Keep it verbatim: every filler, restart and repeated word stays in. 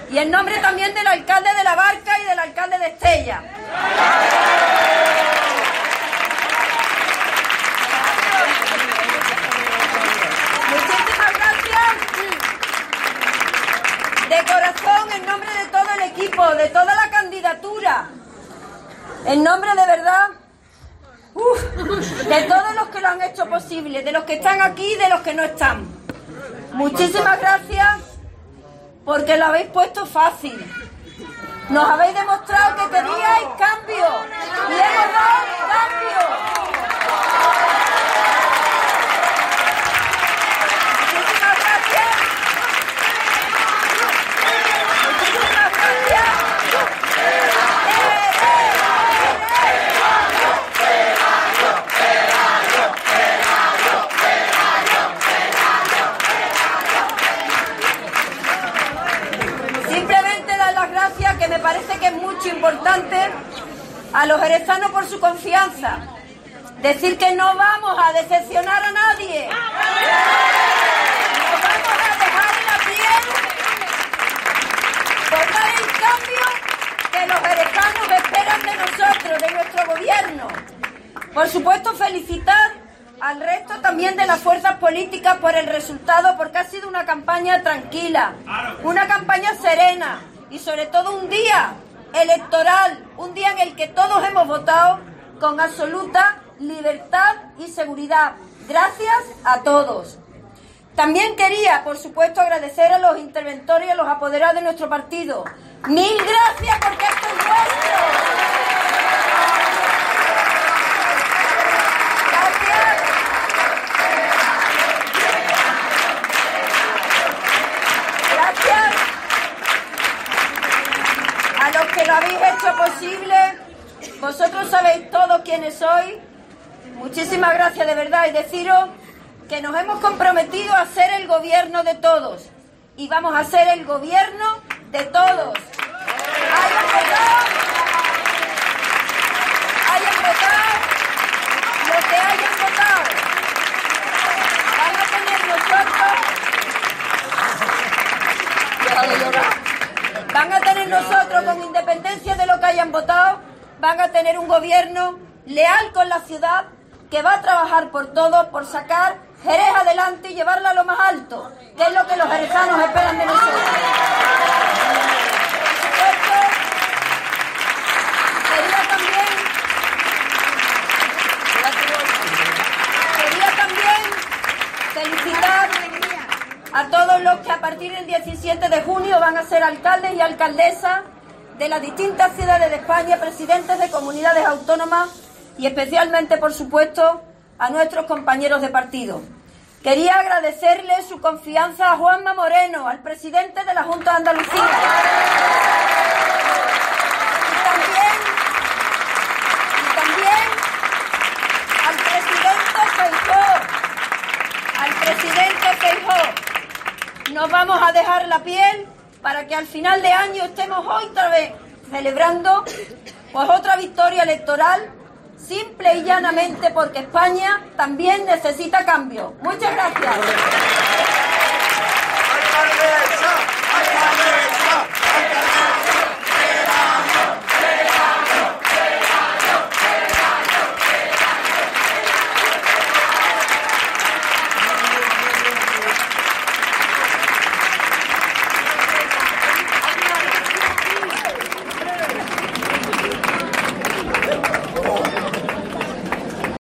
Y en nombre también del alcalde de La Barca y del alcalde de Estella. Muchísimas gracias. De corazón, en nombre de todo el equipo, de toda la candidatura, en nombre de verdad, uf, de todos los que lo han hecho posible, de los que están aquí y de los que no están. Muchísimas gracias porque lo habéis puesto fácil. Nos habéis demostrado que queríais cambio y hemos dado cambio. Muchísimas gracias. Muchísimas gracias. Simplemente dar las gracias, que me parece que es mucho importante, a los jerezanos por su confianza. Decir que no vamos a decepcionar a nadie. No vamos a dejar la piel por dar el cambio que los jerezanos esperan de nosotros, de nuestro gobierno. Por supuesto, felicitar al resto también de las fuerzas políticas por el resultado, porque ha sido una campaña tranquila, una campaña serena y sobre todo un día electoral, un día en el que todos hemos votado con absoluta libertad y seguridad. Gracias a todos. También quería, por supuesto, agradecer a los interventores y a los apoderados de nuestro partido. Mil gracias, porque esto es nuestro. A los que lo habéis hecho posible, vosotros sabéis todos quiénes sois. Muchísimas gracias de verdad, y deciros que nos hemos comprometido a ser el gobierno de todos y vamos a ser el gobierno de todos. Hayan votado, hayan votado, los que hayan votado, van a tener nosotros. Van a tener nosotros, con independencia de lo que hayan votado, van a tener un gobierno leal con la ciudad, que va a trabajar por todos, por sacar Jerez adelante y llevarla a lo más alto, que es lo que los jerezanos esperan de nosotros. Por supuesto, quería también, quería también felicitar a todos los que a partir del diecisiete de junio van a ser alcaldes y alcaldesas de las distintas ciudades de España, presidentes de comunidades autónomas y especialmente, por supuesto, a nuestros compañeros de partido. Quería agradecerle su confianza a Juanma Moreno, al presidente de la Junta de Andalucía. Y también, y también al presidente Feijóo, al presidente Feijóo. Nos vamos a dejar la piel para que al final de año estemos hoy otra vez celebrando pues otra victoria electoral, simple y llanamente porque España también necesita cambio. Muchas gracias.